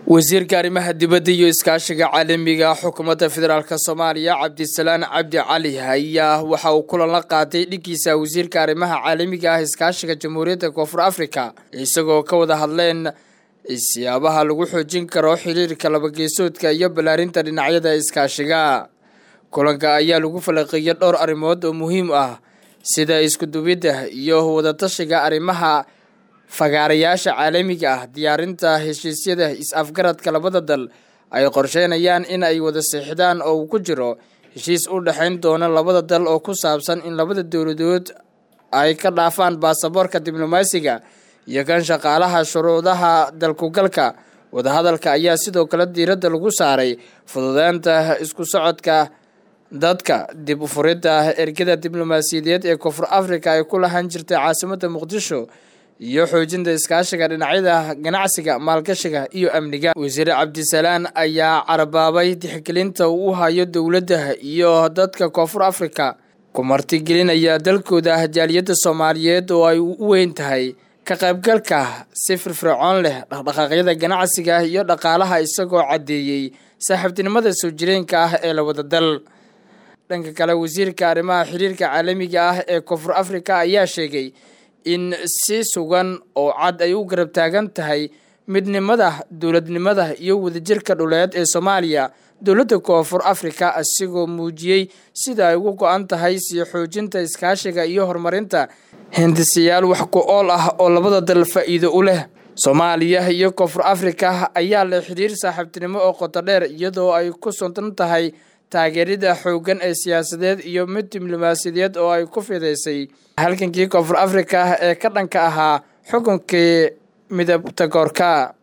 wasiirka arrimaha dibadda iyo iskaashiga caalamiga xukuumadda federaalka Soomaaliya Cabdisalaan Cabdi Cali ayaa waxa uu kulan la qaatay dhigiisa wasiirka arrimaha caalamiga iskaashiga Jamhuuriyadda Koonfur Afrika isagoo ka wada hadleen siyaabaha lagu xoojin karo xiriirka laba geesoodka iyo balaarinta dhinacyada iskaashiga. Kulanka ayaa lagu falanqeeyay dhowr arrimood oo muhiim ah sida isku duwidda iyo wada tashiga arrimaha fagaarayaasha caalamiga ah, diyaarinta heshiisyada is-afgaradka labada dal ay qorsheynayaan in ay wada seexdaan oo uu ku jiro heshiis u dhaxayn doona labada dal oo ku saabsan in labada dowladood ay ka dhaafaan baasaboorka diblomaasiga iyo kan shaqaalaha shuruudaha dalkugalka. Wadahadalka ayaa sidoo kale diiradda lagu saaray fududeynta isku socodka dadka, dib u furidda ergada diblomaasiyadeed ee Koonfur Afrika ay ku lahan jirtay caasimadda Muqdisho iyo xoojinta iskaashiga dhinacyada ganacsiga, maalgashiga iyo amniga. Wasiir Cabdisalaan ayaa carabaabay tixgelinta uu hayo dowladda iyo dadka Koonfur Afrika ku martigelinaya dalkooda jaaliyadda Soomaaliyeed oo ay u weyn tahay ka qaybgalka si firfircoon leh dhaqdhaqaaqyada ganacsiga iyo dhaqaalaha, isagoo cadeeyay saaxiibtinimada soo jireenka ah ee labada dal. Dhanka kale, wasiirka arrimaha xiriirka caalamiga ah ee Koonfur Afrika ayaa sheegay in si sugan oo cad ay u garab taagan tahay midnimada, dowladnimada iyo wadajirka dhuleed ee Soomaaliya. Dowladda Koonfur Afrika asigoo muujiyay sida ay ugu go'an tahay sii xoojinta iskaashiga iyo horumarinta hindisayaal wax ku ool ah oo labada dal faa'iido u leh. Soomaaliya iyo Koonfur Afrika ayaa leh xiriir saaxiibtinimo oo qoto dheer, iyadoo ay ku suntan tahay taageerida xooggan ee siyaasadeed iyo mid diblomaasiyadeed oo ay ku fideysay halgankii Koonfur Afrika ee ka dhanka ahaa xukunkii midabta koorka.